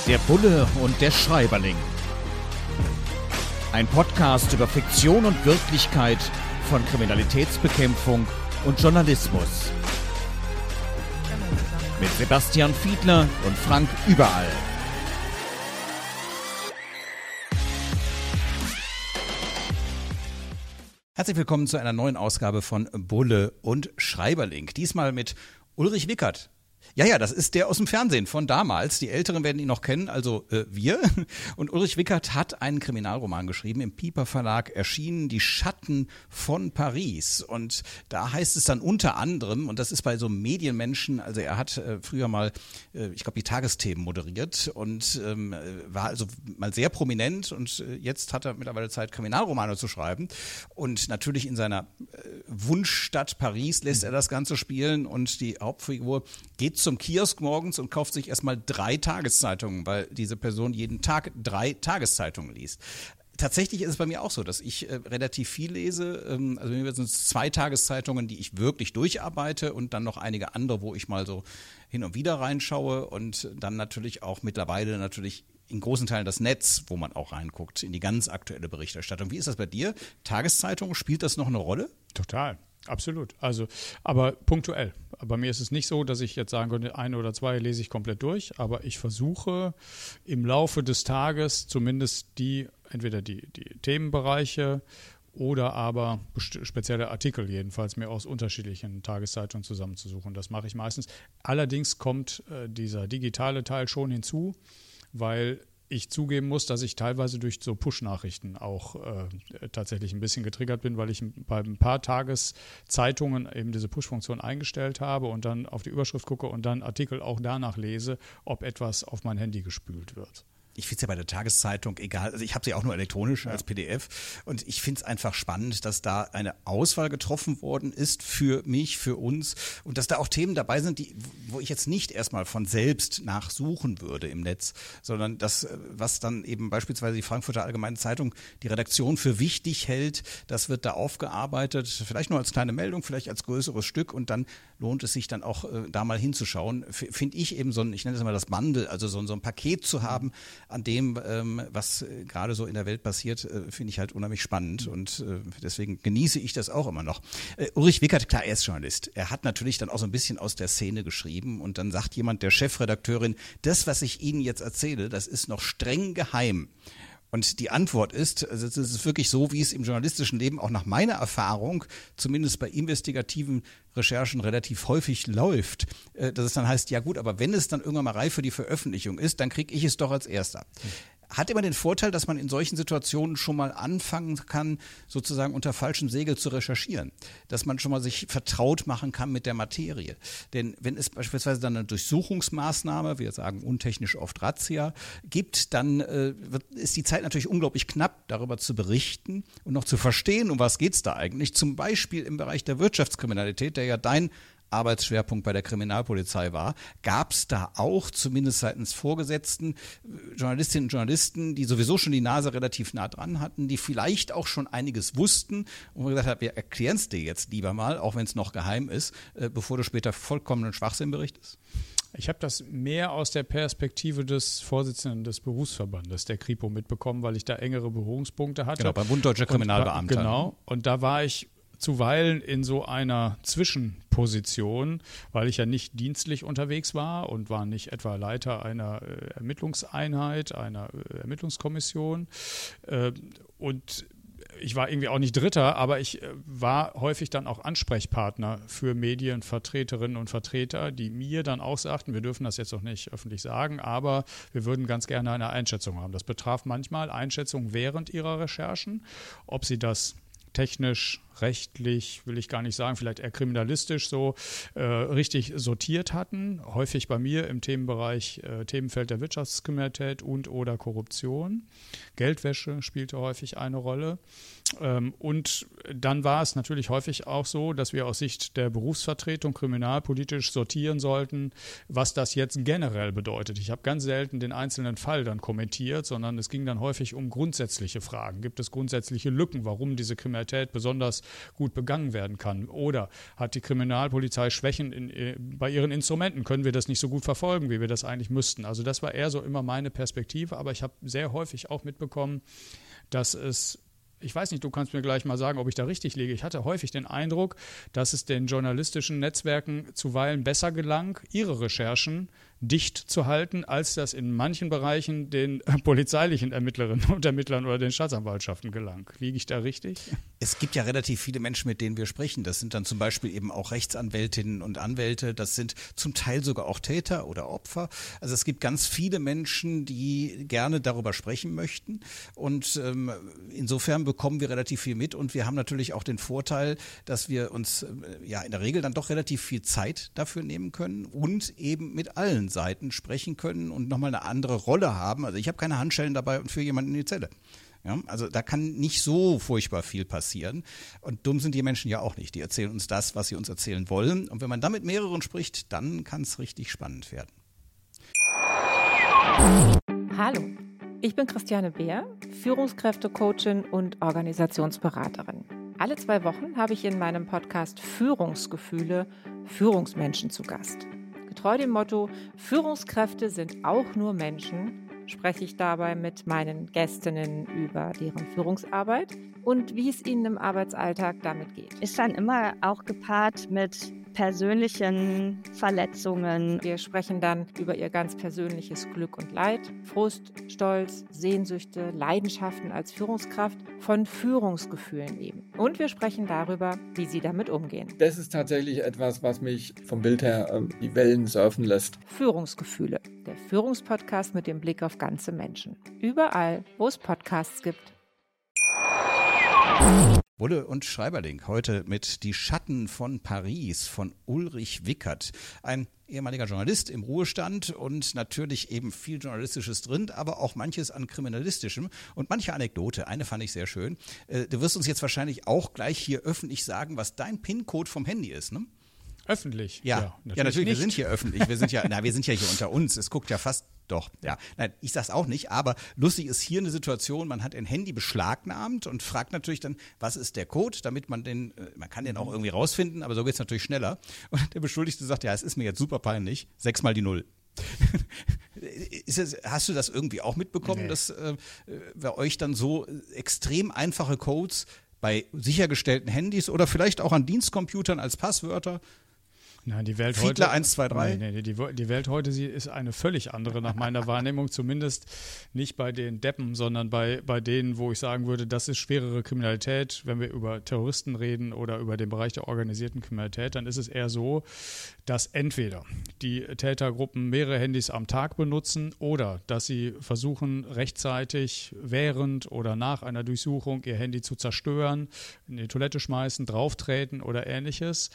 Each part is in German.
Der Bulle und der Schreiberling. Ein Podcast über Fiktion und Wirklichkeit von Kriminalitätsbekämpfung und Journalismus. Mit Sebastian Fiedler und Frank Überall. Herzlich willkommen zu einer neuen Ausgabe von Bulle und Schreiberling. Diesmal mit Ulrich Wickert. Ja, das ist der aus dem Fernsehen von damals. Die Älteren werden ihn noch kennen, also wir. Und Ulrich Wickert hat einen Kriminalroman geschrieben, im Piper Verlag erschienen, Die Schatten von Paris. Und da heißt es dann unter anderem, und das ist bei so Medienmenschen, also er hat früher mal, ich glaube, die Tagesthemen moderiert und war also mal sehr prominent und jetzt hat er mittlerweile Zeit, Kriminalromane zu schreiben. Und natürlich in seiner Wunschstadt Paris lässt er das Ganze spielen und die Hauptfigur geht zum Kiosk morgens und kauft sich erstmal 3 Tageszeitungen, weil diese Person jeden Tag 3 Tageszeitungen liest. Tatsächlich ist es bei mir auch so, dass ich relativ viel lese. Also mir sind es 2 Tageszeitungen, die ich wirklich durcharbeite und dann noch einige andere, wo ich mal so hin und wieder reinschaue und dann natürlich auch mittlerweile in großen Teilen das Netz, wo man auch reinguckt, in die ganz aktuelle Berichterstattung. Wie ist das bei dir? Tageszeitung, spielt das noch eine Rolle? Total. Absolut. Also, aber punktuell. Bei mir ist es nicht so, dass ich jetzt sagen könnte, 1 oder 2 lese ich komplett durch, aber ich versuche im Laufe des Tages zumindest entweder die Themenbereiche oder aber spezielle Artikel jedenfalls mir aus unterschiedlichen Tageszeitungen zusammenzusuchen. Das mache ich meistens. Allerdings kommt dieser digitale Teil schon hinzu, weil ich zugeben muss, dass ich teilweise durch so Push-Nachrichten auch tatsächlich ein bisschen getriggert bin, weil ich bei ein paar Tageszeitungen eben diese Push-Funktion eingestellt habe und dann auf die Überschrift gucke und dann Artikel auch danach lese, ob etwas auf mein Handy gespült wird. Ich finde es ja bei der Tageszeitung egal, also ich habe sie auch nur elektronisch als PDF und ich finde es einfach spannend, dass da eine Auswahl getroffen worden ist für mich, für uns und dass da auch Themen dabei sind, wo ich jetzt nicht erstmal von selbst nachsuchen würde im Netz, sondern das, was dann eben beispielsweise die Frankfurter Allgemeine Zeitung die Redaktion für wichtig hält, das wird da aufgearbeitet, vielleicht nur als kleine Meldung, vielleicht als größeres Stück und dann lohnt es sich dann auch da mal hinzuschauen. Finde ich eben ich nenne das mal das Bundle, also so ein Paket zu haben, an dem, was gerade so in der Welt passiert, finde ich halt unheimlich spannend und deswegen genieße ich das auch immer noch. Ulrich Wickert, klar, er ist Journalist. Er hat natürlich dann auch so ein bisschen aus der Szene geschrieben und dann sagt jemand, der Chefredakteurin, das, was ich Ihnen jetzt erzähle, das ist noch streng geheim. Und die Antwort ist, also es ist wirklich so, wie es im journalistischen Leben auch nach meiner Erfahrung, zumindest bei investigativen Recherchen relativ häufig läuft, dass es dann heißt, ja gut, aber wenn es dann irgendwann mal reif für die Veröffentlichung ist, dann kriege ich es doch als Erster. Hat immer den Vorteil, dass man in solchen Situationen schon mal anfangen kann, sozusagen unter falschem Segel zu recherchieren. Dass man schon mal sich vertraut machen kann mit der Materie. Denn wenn es beispielsweise dann eine Durchsuchungsmaßnahme, wir sagen untechnisch oft Razzia, gibt, dann ist die Zeit natürlich unglaublich knapp, darüber zu berichten und noch zu verstehen, um was geht's da eigentlich. Zum Beispiel im Bereich der Wirtschaftskriminalität, der ja dein Arbeitsschwerpunkt bei der Kriminalpolizei war, gab es da auch, zumindest seitens Vorgesetzten, Journalistinnen und Journalisten, die sowieso schon die Nase relativ nah dran hatten, die vielleicht auch schon einiges wussten und man gesagt hat, wir erklären es dir jetzt lieber mal, auch wenn es noch geheim ist, bevor du später vollkommenen Schwachsinn berichtest? Ich habe das mehr aus der Perspektive des Vorsitzenden des Berufsverbandes, der Kripo, mitbekommen, weil ich da engere Berührungspunkte hatte. Genau, beim Bund Deutscher Kriminalbeamter. Genau, und da war ich zuweilen in so einer Zwischenposition, weil ich ja nicht dienstlich unterwegs war und war nicht etwa Leiter einer Ermittlungseinheit, einer Ermittlungskommission und ich war irgendwie auch nicht Dritter, aber ich war häufig dann auch Ansprechpartner für Medienvertreterinnen und Vertreter, die mir dann auch sagten, wir dürfen das jetzt noch nicht öffentlich sagen, aber wir würden ganz gerne eine Einschätzung haben. Das betraf manchmal Einschätzungen während ihrer Recherchen, ob sie das technisch, rechtlich, will ich gar nicht sagen, vielleicht eher kriminalistisch so richtig sortiert hatten. Häufig bei mir im Themenfeld der Wirtschaftskriminalität und oder Korruption. Geldwäsche spielte häufig eine Rolle. Und dann war es natürlich häufig auch so, dass wir aus Sicht der Berufsvertretung kriminalpolitisch sortieren sollten, was das jetzt generell bedeutet. Ich habe ganz selten den einzelnen Fall dann kommentiert, sondern es ging dann häufig um grundsätzliche Fragen. Gibt es grundsätzliche Lücken, warum diese Kriminalität Kriminalität besonders gut begangen werden kann? Oder hat die Kriminalpolizei Schwächen bei ihren Instrumenten? Können wir das nicht so gut verfolgen, wie wir das eigentlich müssten? Also das war eher so immer meine Perspektive, aber ich habe sehr häufig auch mitbekommen, dass es, ich weiß nicht, du kannst mir gleich mal sagen, ob ich da richtig liege. Ich hatte häufig den Eindruck, dass es den journalistischen Netzwerken zuweilen besser gelang, ihre Recherchen dicht zu halten, als das in manchen Bereichen den polizeilichen Ermittlerinnen und Ermittlern oder den Staatsanwaltschaften gelang. Liege ich da richtig? Es gibt ja relativ viele Menschen, mit denen wir sprechen. Das sind dann zum Beispiel eben auch Rechtsanwältinnen und Anwälte. Das sind zum Teil sogar auch Täter oder Opfer. Also es gibt ganz viele Menschen, die gerne darüber sprechen möchten. Und insofern bekommen wir relativ viel mit. Und wir haben natürlich auch den Vorteil, dass wir uns in der Regel dann doch relativ viel Zeit dafür nehmen können und eben mit allen Seiten sprechen können und nochmal eine andere Rolle haben. Also ich habe keine Handschellen dabei und führe jemanden in die Zelle. Ja, also da kann nicht so furchtbar viel passieren. Und dumm sind die Menschen ja auch nicht. Die erzählen uns das, was sie uns erzählen wollen. Und wenn man da mit mehreren spricht, dann kann es richtig spannend werden. Hallo, ich bin Christiane Beer, Führungskräftecoachin und Organisationsberaterin. Alle 2 Wochen habe ich in meinem Podcast Führungsgefühle Führungsmenschen zu Gast. Getreu dem Motto, Führungskräfte sind auch nur Menschen, spreche ich dabei mit meinen Gästinnen über deren Führungsarbeit und wie es ihnen im Arbeitsalltag damit geht. Ist dann immer auch gepaart mit persönlichen Verletzungen. Wir sprechen dann über ihr ganz persönliches Glück und Leid, Frust, Stolz, Sehnsüchte, Leidenschaften als Führungskraft, von Führungsgefühlen eben. Und wir sprechen darüber, wie sie damit umgehen. Das ist tatsächlich etwas, was mich vom Bild her die Wellen surfen lässt. Führungsgefühle, der Führungspodcast mit dem Blick auf ganze Menschen. Überall, wo es Podcasts gibt. Bulle und Schreiberling heute mit Die Schatten von Paris von Ulrich Wickert. Ein ehemaliger Journalist im Ruhestand und natürlich eben viel Journalistisches drin, aber auch manches an Kriminalistischem und manche Anekdote. Eine fand ich sehr schön. Du wirst uns jetzt wahrscheinlich auch gleich hier öffentlich sagen, was dein PIN-Code vom Handy ist, ne? Öffentlich? Ja, natürlich. Wir sind hier öffentlich. Wir sind ja hier unter uns. Es guckt ja fast doch. Ja, nein, ich sag's auch nicht. Aber lustig ist hier eine Situation, man hat ein Handy beschlagnahmt und fragt natürlich dann, was ist der Code, damit man man kann den auch irgendwie rausfinden, aber so geht's natürlich schneller. Und der Beschuldigte sagt, ja, es ist mir jetzt super peinlich, 6 mal die 0. Hast du das irgendwie auch mitbekommen, dass bei euch dann so extrem einfache Codes bei sichergestellten Handys oder vielleicht auch an Dienstcomputern als Passwörter? Nein, die Welt Fiedler heute. 1, 2, 3? Nee, die Welt heute ist eine völlig andere nach meiner Wahrnehmung. Zumindest nicht bei den Deppen, sondern bei denen, wo ich sagen würde, das ist schwerere Kriminalität. Wenn wir über Terroristen reden oder über den Bereich der organisierten Kriminalität, dann ist es eher so, dass entweder die Tätergruppen mehrere Handys am Tag benutzen oder dass sie versuchen, rechtzeitig während oder nach einer Durchsuchung ihr Handy zu zerstören, in die Toilette schmeißen, drauftreten oder ähnliches.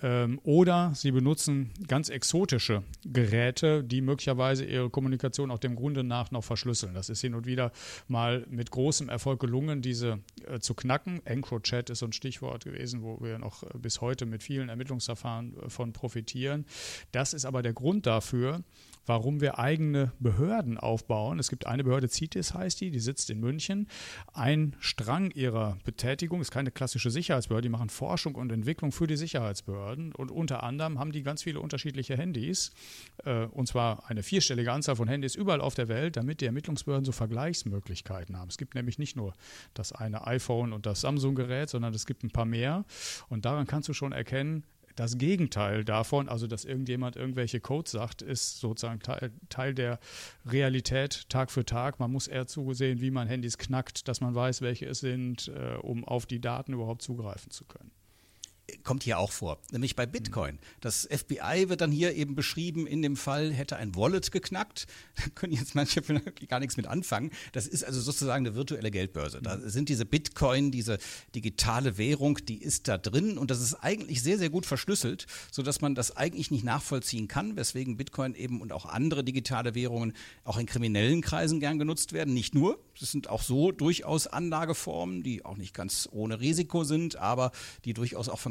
Oder sie benutzen ganz exotische Geräte, die möglicherweise ihre Kommunikation auch dem Grunde nach noch verschlüsseln. Das ist hin und wieder mal mit großem Erfolg gelungen, diese zu knacken. EncroChat ist so ein Stichwort gewesen, wo wir noch bis heute mit vielen Ermittlungsverfahren von profitieren. Das ist aber der Grund dafür, warum wir eigene Behörden aufbauen. Es gibt eine Behörde, CITES heißt die sitzt in München. Ein Strang ihrer Betätigung ist keine klassische Sicherheitsbehörde, die machen Forschung und Entwicklung für die Sicherheitsbehörden und unter anderem haben die ganz viele unterschiedliche Handys, und zwar eine 4-stellige Anzahl von Handys überall auf der Welt, damit die Ermittlungsbehörden so Vergleichsmöglichkeiten haben. Es gibt nämlich nicht nur das eine iPhone und das Samsung-Gerät, sondern es gibt ein paar mehr und daran kannst du schon erkennen, das Gegenteil davon, also dass irgendjemand irgendwelche Codes sagt, ist sozusagen Teil der Realität Tag für Tag. Man muss eher zusehen, wie man Handys knackt, dass man weiß, welche es sind, um auf die Daten überhaupt zugreifen zu können. Kommt hier auch vor, nämlich bei Bitcoin. Das FBI wird dann hier eben beschrieben, in dem Fall hätte ein Wallet geknackt. Da können jetzt manche gar nichts mit anfangen. Das ist also sozusagen eine virtuelle Geldbörse. Da sind diese Bitcoin, diese digitale Währung, die ist da drin und das ist eigentlich sehr, sehr gut verschlüsselt, sodass man das eigentlich nicht nachvollziehen kann, weswegen Bitcoin eben und auch andere digitale Währungen auch in kriminellen Kreisen gern genutzt werden. Nicht nur, das sind auch so durchaus Anlageformen, die auch nicht ganz ohne Risiko sind, aber die durchaus auch von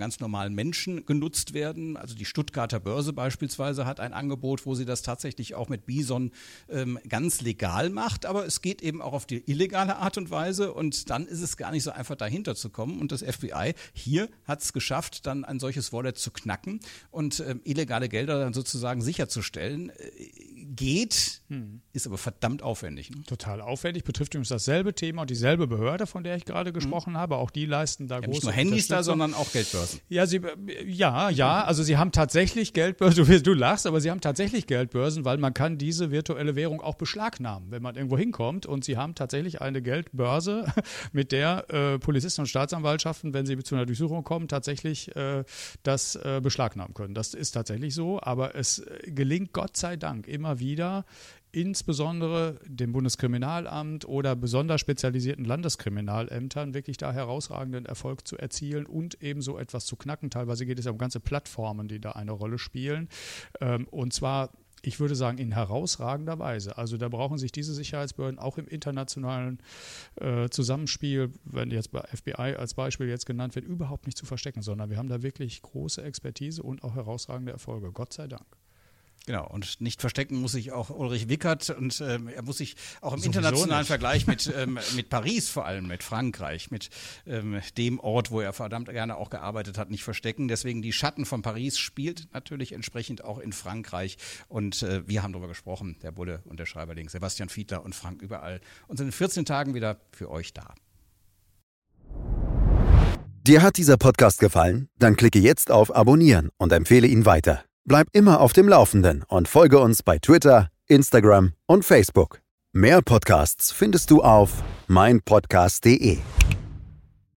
ganz normalen Menschen genutzt werden. Also die Stuttgarter Börse beispielsweise hat ein Angebot, wo sie das tatsächlich auch mit Bison ganz legal macht, aber es geht eben auch auf die illegale Art und Weise und dann ist es gar nicht so einfach dahinter zu kommen und das FBI hier hat es geschafft, dann ein solches Wallet zu knacken und illegale Gelder dann sozusagen sicherzustellen. Geht, ist aber verdammt aufwendig. Ne? Total aufwendig, betrifft übrigens dasselbe Thema und dieselbe Behörde, von der ich gerade gesprochen habe. Auch die leisten da große nicht nur Handys da, sondern auch Geldbörsen. Ja, also sie haben tatsächlich Geldbörsen, du lachst, aber sie haben tatsächlich Geldbörsen, weil man kann diese virtuelle Währung auch beschlagnahmen, wenn man irgendwo hinkommt und sie haben tatsächlich eine Geldbörse, mit der Polizisten und Staatsanwaltschaften, wenn sie zu einer Durchsuchung kommen, tatsächlich das beschlagnahmen können. Das ist tatsächlich so, aber es gelingt Gott sei Dank immer wieder, insbesondere dem Bundeskriminalamt oder besonders spezialisierten Landeskriminalämtern wirklich da herausragenden Erfolg zu erzielen und eben so etwas zu knacken. Teilweise geht es ja um ganze Plattformen, die da eine Rolle spielen. Und zwar, ich würde sagen, in herausragender Weise. Also da brauchen sich diese Sicherheitsbehörden auch im internationalen Zusammenspiel, wenn jetzt bei FBI als Beispiel jetzt genannt wird, überhaupt nicht zu verstecken, sondern wir haben da wirklich große Expertise und auch herausragende Erfolge. Gott sei Dank. Genau, und nicht verstecken muss sich auch Ulrich Wickert und er muss sich auch im internationalen Vergleich mit Paris vor allem, mit Frankreich, mit dem Ort, wo er verdammt gerne auch gearbeitet hat, nicht verstecken. Deswegen die Schatten von Paris spielt natürlich entsprechend auch in Frankreich und wir haben darüber gesprochen, der Bulle und der Schreiberling, Sebastian Fiedler und Frank Überall und sind in 14 Tagen wieder für euch da. Dir hat dieser Podcast gefallen? Dann klicke jetzt auf Abonnieren und empfehle ihn weiter. Bleib immer auf dem Laufenden und folge uns bei Twitter, Instagram und Facebook. Mehr Podcasts findest du auf meinpodcast.de.